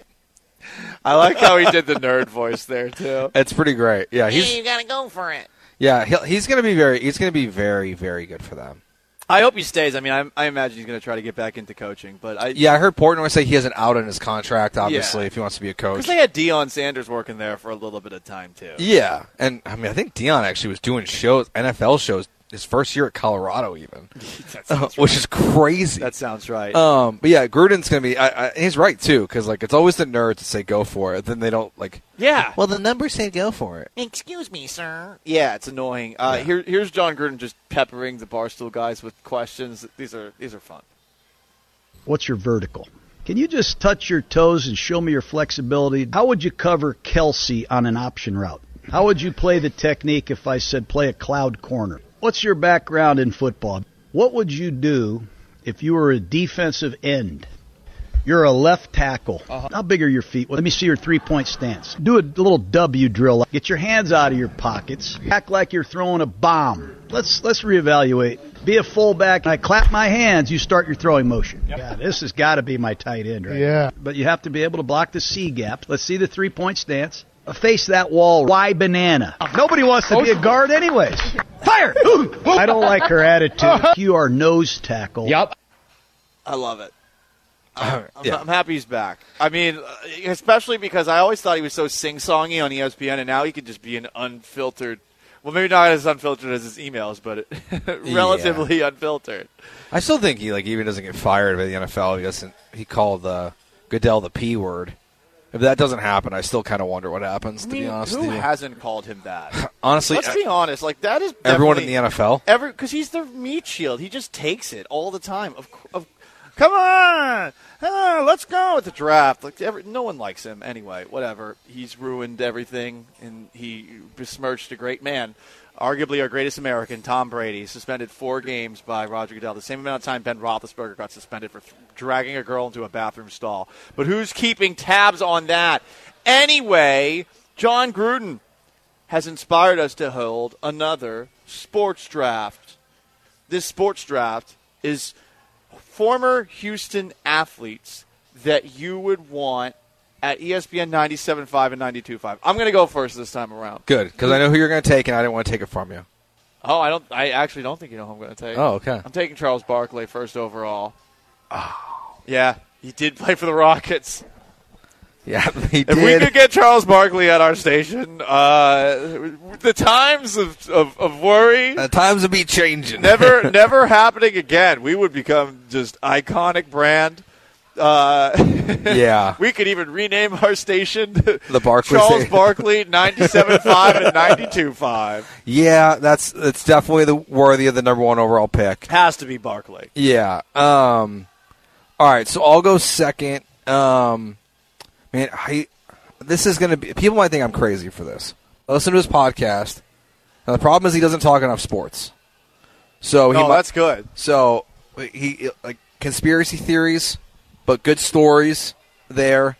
Speaker 4: I like how he did the nerd voice there, too.
Speaker 5: It's pretty great. Yeah, he's
Speaker 4: you got to go for it.
Speaker 5: yeah he'll, he's going to be very he's going to be very very good for them.
Speaker 4: I hope he stays. I mean, I, I imagine he's going to try to get back into coaching. But I,
Speaker 5: Yeah, I heard Portnoy say he has an out in his contract. Obviously,
Speaker 4: Yeah.
Speaker 5: if he wants to be a coach.
Speaker 4: Because they had Deion Sanders working there for a little bit of time, too.
Speaker 5: Yeah, and I mean, I think Deion actually was doing shows, N F L shows, his first year at Colorado, even, uh, which is crazy.
Speaker 4: That sounds right.
Speaker 5: Um, but yeah, Gruden's gonna be. I, I, he's right too, because like it's always the nerds that say go for it, then they don't like.
Speaker 4: Yeah.
Speaker 5: Well, the numbers say go for it.
Speaker 4: Excuse me, sir. Yeah, it's annoying. Uh, here, here's Jon Gruden just peppering the Barstool guys with questions. These are these are fun.
Speaker 15: What's your vertical? Can you just touch your toes and show me your flexibility? How would you cover Kelsey on an option route? How would you play the technique if I said play a cloud corner? What's your background in football? What would you do if you were a defensive end? You're a left tackle. Uh-huh. How big are your feet? Well, let me see your three-point stance. Do a little W drill. Get your hands out of your pockets. Act like you're throwing a bomb. Let's let's reevaluate. Be a fullback. I clap my hands. You start your throwing motion. Yep. Yeah, this has got to be my tight end, right?
Speaker 7: Yeah.
Speaker 15: But you have to be able to block the C gap. Let's see the three-point stance. Face that wall. Why banana? Nobody wants to be a guard anyways. Fire! I don't like her attitude. You are nose tackle.
Speaker 4: Yep. I love it. I'm,
Speaker 5: yeah.
Speaker 4: I'm happy he's back. I mean, especially because I always thought he was so sing-songy on E S P N, and now he could just be an unfiltered. Well, maybe not as unfiltered as his emails, but relatively
Speaker 5: Yeah.
Speaker 4: unfiltered.
Speaker 5: I still think he like even doesn't get fired by the N F L. He doesn't. He called uh, Goodell the P word. If that doesn't happen, I still kind of wonder what happens.
Speaker 4: I
Speaker 5: To
Speaker 4: mean,
Speaker 5: be honest,
Speaker 4: who
Speaker 5: with you.
Speaker 4: hasn't called him that?
Speaker 5: Honestly,
Speaker 4: let's be honest. Like that is
Speaker 5: everyone in the N F L.
Speaker 4: Every because he's the meat shield. He just takes it all the time. Of, of come on, ah, let's go at the draft. Like every, no one likes him anyway. Whatever. He's ruined everything, and he besmirched a great man. Arguably our greatest American, Tom Brady, suspended four games by Roger Goodell. The same amount of time Ben Roethlisberger got suspended for dragging a girl into a bathroom stall. But who's keeping tabs on that? Anyway, Jon Gruden has inspired us to hold another sports draft. This sports draft is former Houston athletes that you would want at E S P N ninety-seven point five and ninety-two point five. I'm going to go first this time around.
Speaker 5: Good, because I know who you're going to take, and I didn't want to take it from you.
Speaker 4: Oh, I don't. I actually don't think you know who I'm going to take.
Speaker 5: Oh, okay.
Speaker 4: I'm taking Charles Barkley first overall. Oh. Yeah, he did play for the Rockets.
Speaker 5: Yeah, he did.
Speaker 4: If we could get Charles Barkley at our station, uh, the times of, of, of worry,
Speaker 5: the times would be changing.
Speaker 4: never, never happening again. We would become just iconic brand. Uh,
Speaker 5: Yeah.
Speaker 4: We could even rename our station
Speaker 5: The Barkley
Speaker 4: Charles
Speaker 5: Station.
Speaker 4: Barkley ninety-seven point five and ninety-two point five.
Speaker 5: Yeah, that's that's definitely the worthy of the number one overall pick.
Speaker 4: Has to be Barkley.
Speaker 5: Yeah. Um. All right, so I'll go second. Um. Man, I. This is gonna be. People might think I'm crazy for this. I listen to his podcast. Now the problem is he doesn't talk enough sports. So he
Speaker 4: No,
Speaker 5: might-
Speaker 4: that's good.
Speaker 5: So he like conspiracy theories, but good stories there.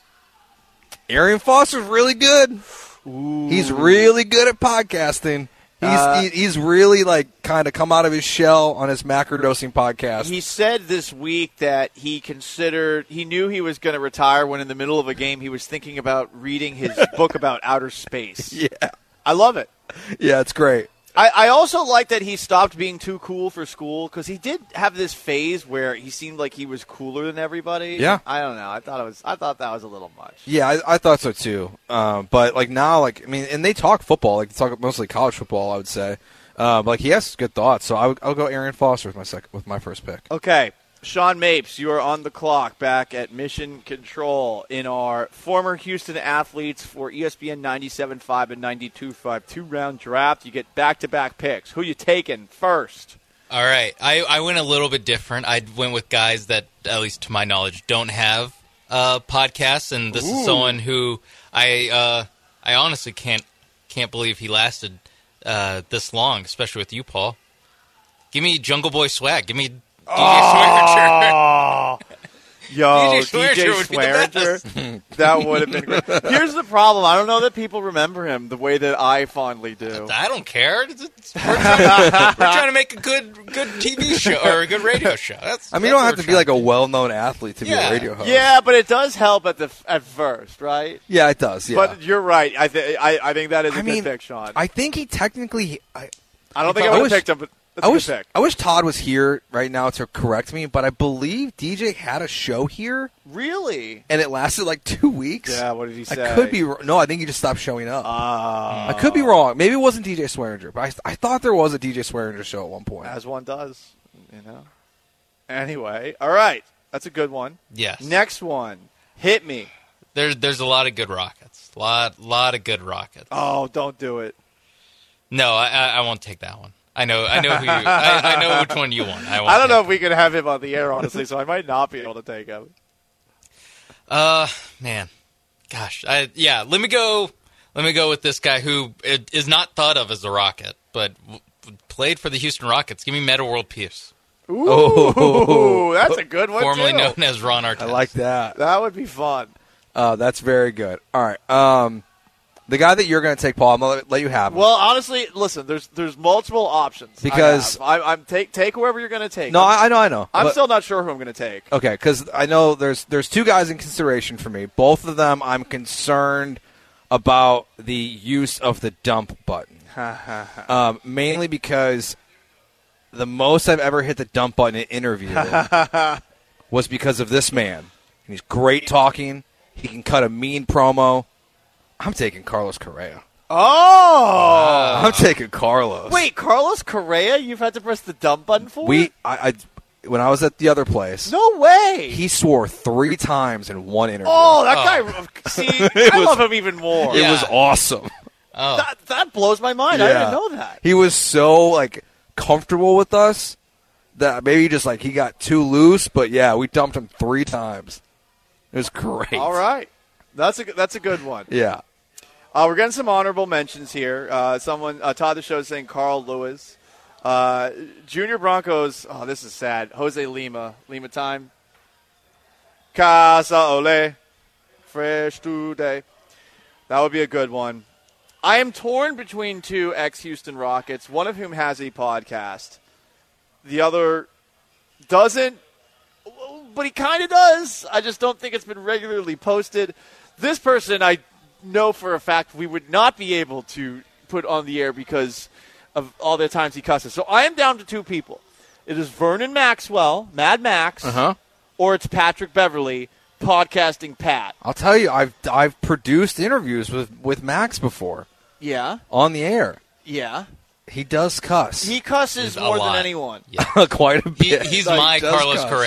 Speaker 5: Arian Foster's really good.
Speaker 4: Ooh.
Speaker 5: He's really good at podcasting. He's
Speaker 4: Uh,
Speaker 5: he, he's really like kind of come out of his shell on his macrodosing podcast.
Speaker 4: He said this week that he considered, he knew he was going to retire when in the middle of a game he was thinking about reading his book about outer space.
Speaker 5: Yeah.
Speaker 4: I love it.
Speaker 5: Yeah, it's great.
Speaker 4: I, I also like that he stopped being too cool for school because he did have this phase where he seemed like he was cooler than everybody.
Speaker 5: Yeah.
Speaker 4: I don't know. I thought it was. I thought that was a little much.
Speaker 5: Yeah, I, I thought so too. Um, but like now, like I mean, and they talk football, like they talk mostly college football. I would say, um, like he has good thoughts. So I would, I'll go Arian Foster with my second, with my first pick.
Speaker 4: Okay. Sean Mapes, you are on the clock back at Mission Control in our former Houston athletes for E S P N ninety-seven point five and ninety-two point five two-round draft. You get back-to-back picks. Who you taking first?
Speaker 16: All right. I, I went a little bit different. I went with guys that, at least to my knowledge, don't have uh, podcasts, and this
Speaker 4: Ooh.
Speaker 16: is someone who I uh, I honestly can't can't believe he lasted uh, this long, especially with you, Paul. Give me Jungle Boy swag. Give me D J
Speaker 4: Oh.
Speaker 16: Swearinger.
Speaker 4: Yo,
Speaker 16: D J
Speaker 4: D J
Speaker 16: Swearinger would be the
Speaker 4: Swearinger. That would have been great. Here's the problem. I don't know that people remember him the way that I fondly do.
Speaker 16: I don't care. It's, it's, we're, trying, we're trying to make a good good T V show or a good radio show. That's,
Speaker 5: I mean, you
Speaker 16: that's
Speaker 5: don't
Speaker 16: what
Speaker 5: have
Speaker 16: we're
Speaker 5: to be like a well-known athlete to
Speaker 16: Yeah.
Speaker 5: be a radio host.
Speaker 4: Yeah, but it does help at the at first, right?
Speaker 5: Yeah, it does. Yeah.
Speaker 4: But you're right. I, th- I I think that is a
Speaker 5: I
Speaker 4: good
Speaker 5: mean,
Speaker 4: pick, Sean.
Speaker 5: I think he technically. I,
Speaker 4: I don't think I
Speaker 5: I
Speaker 4: would have
Speaker 5: wish-
Speaker 4: picked him, but that's
Speaker 5: I
Speaker 4: a
Speaker 5: wish,
Speaker 4: good pick.
Speaker 5: I wish Todd was here right now to correct me, but I believe D J had a show here,
Speaker 4: Really?
Speaker 5: and it lasted like two weeks.
Speaker 4: Yeah, what did he say?
Speaker 5: I could be wr- no. I think he just stopped showing up.
Speaker 4: Ah.
Speaker 5: I could be wrong. Maybe it wasn't D J Swearinger, but I, I thought there was a D J Swearinger show at one point.
Speaker 4: As one does, you know. Anyway, all right. That's a good one.
Speaker 16: Yes.
Speaker 4: Next one. Hit me.
Speaker 16: There's there's a lot of good Rockets. Lot lot of good Rockets.
Speaker 4: Oh, don't do it.
Speaker 16: No, I, I I won't take that one. I know I know who you, I, I know which one you want. I, won't
Speaker 4: I don't
Speaker 16: take
Speaker 4: know if we could have him on the air, honestly, so I might not be able to take him.
Speaker 16: Uh, man, gosh, I, yeah. Let me go. Let me go with this guy who is not thought of as a Rocket, but w- played for the Houston Rockets. Give me Meta World Peace.
Speaker 4: Ooh,
Speaker 5: Oh.
Speaker 4: that's a good one,
Speaker 16: Formerly
Speaker 4: too.
Speaker 16: known as Ron Artest.
Speaker 5: I like that.
Speaker 4: That would be fun.
Speaker 5: Uh, that's very good. All right. Um, the guy that you're going to take, Paul, I'm going to let you have him.
Speaker 4: Well, honestly, listen. There's there's multiple options
Speaker 5: Because-
Speaker 4: I have. I, I'm take take whoever you're going to take.
Speaker 5: no,
Speaker 4: I'm,
Speaker 5: I, I know, I know.
Speaker 4: I'm
Speaker 5: But-
Speaker 4: still not sure who I'm going to take.
Speaker 5: Okay, because I know there's there's two guys in consideration for me. Both of them, I'm concerned about the use of the dump button. um, mainly because the most I've ever hit the dump button in an interview was because of this man. And he's great talking. He can cut a mean promo. I'm taking Carlos Correa.
Speaker 4: Oh,
Speaker 5: I'm taking Carlos.
Speaker 4: wait, Carlos Correa? You've had to press the dump button for?
Speaker 5: we I, I when I was at the other place,
Speaker 4: No way.
Speaker 5: he swore three times in one interview.
Speaker 4: Oh, that guy. See, I
Speaker 5: was-
Speaker 4: love him even more.
Speaker 5: It
Speaker 16: Yeah.
Speaker 5: was awesome.
Speaker 16: Oh,
Speaker 4: That that blows my mind. I didn't know that.
Speaker 5: He was so like comfortable with us that maybe just like he got too loose, but yeah, we dumped him three times. It was great.
Speaker 4: All right, that's a that's a good one.
Speaker 5: Yeah.
Speaker 4: Uh, we're getting some honorable mentions here. Uh, someone, uh, Todd the Show is saying Carl Lewis. Uh, Junior Broncos, oh, this is sad. Jose Lima. Lima time. Casa Ole. Fresh today. That would be a good one. I am torn between two ex-Houston Rockets, one of whom has a podcast. The other doesn't, but he kind of does. I just don't think it's been regularly posted. This person I know for a fact we would not be able to put on the air because of all the times he cusses. So I am down to two people. It is Vernon Maxwell, Mad Max,
Speaker 5: Uh-huh.
Speaker 4: or it's Patrick Beverly, Podcasting Pat.
Speaker 5: I'll tell you, I've I've produced interviews with, with Max before
Speaker 4: Yeah,
Speaker 5: on the air.
Speaker 4: yeah.
Speaker 5: He does cuss.
Speaker 4: He cusses
Speaker 16: He's a
Speaker 4: more than
Speaker 16: lot.
Speaker 4: anyone.
Speaker 5: Quite a
Speaker 16: he,
Speaker 5: bit.
Speaker 16: he's
Speaker 5: He
Speaker 16: my
Speaker 5: does
Speaker 16: Carlos
Speaker 5: cuss.
Speaker 16: Correa.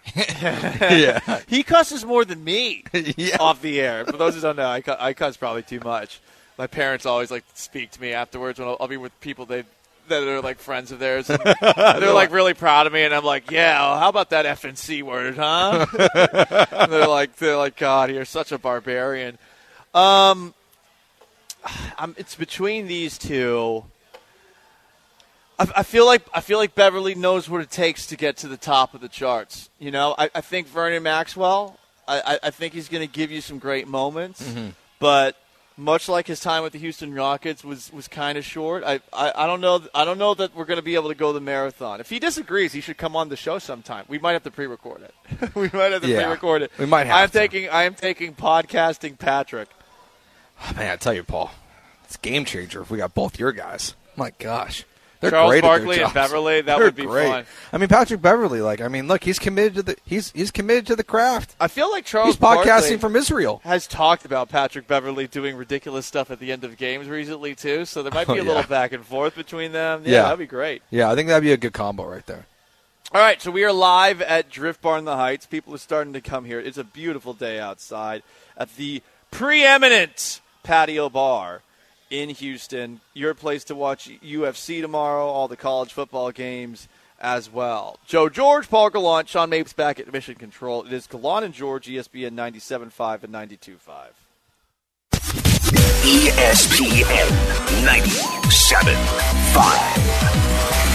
Speaker 5: Yeah.
Speaker 4: He cusses more than me
Speaker 5: Yeah.
Speaker 4: off the air. For those who don't know, I, cu- I cuss probably too much. My parents always like to speak to me afterwards when I'll, I'll be with people they that are like friends of theirs. And they're like really proud of me, and I'm like, yeah, well, how about that F and C word, huh? And they're like, they're like, God, you're such a barbarian. Um, I'm, it's between these two. I, I feel like I feel like Beverly knows what it takes to get to the top of the charts. You know, I, I think Vernon Maxwell. I, I, I think he's going to give you some great moments,
Speaker 5: Mm-hmm.
Speaker 4: but much like his time with the Houston Rockets was, was kind of short. I, I, I don't know. I don't know that we're going to be able to go the marathon. If he disagrees, he should come on the show sometime. We might have to pre-record it. we might have to
Speaker 5: Yeah,
Speaker 4: pre-record it.
Speaker 5: we might have
Speaker 4: I'm
Speaker 5: to.
Speaker 4: taking. I am taking podcasting Patrick.
Speaker 5: Oh, man, I tell you, Paul, it's a game changer if we got both your guys. My gosh. They're
Speaker 4: Charles
Speaker 5: great at their
Speaker 4: Barkley and
Speaker 5: jobs.
Speaker 4: Beverly, that
Speaker 5: They're
Speaker 4: would be
Speaker 5: great.
Speaker 4: fun.
Speaker 5: I mean, Patrick Beverly, like, I mean, look, he's committed to the he's he's committed to the craft.
Speaker 4: I feel like Charles
Speaker 5: He's podcasting
Speaker 4: Barkley
Speaker 5: from Israel.
Speaker 4: has talked about Patrick Beverly doing ridiculous stuff at the end of games recently too. So there might be
Speaker 5: Oh,
Speaker 4: a little
Speaker 5: yeah.
Speaker 4: back and forth between them. Yeah,
Speaker 5: Yeah.
Speaker 4: that'd be great.
Speaker 5: Yeah, I think that'd be a good combo right there.
Speaker 4: All right, so we are live at Drift Bar in the Heights. People are starting to come here. It's a beautiful day outside at the preeminent patio bar in Houston. Your place to watch U F C tomorrow, all the college football games as well. Joe George, Paul Gallant, Sean Mapes back at Mission Control. It is Gallant and George, E S P N ninety-seven point five and ninety-two point five.
Speaker 1: E S P N ninety-seven point five.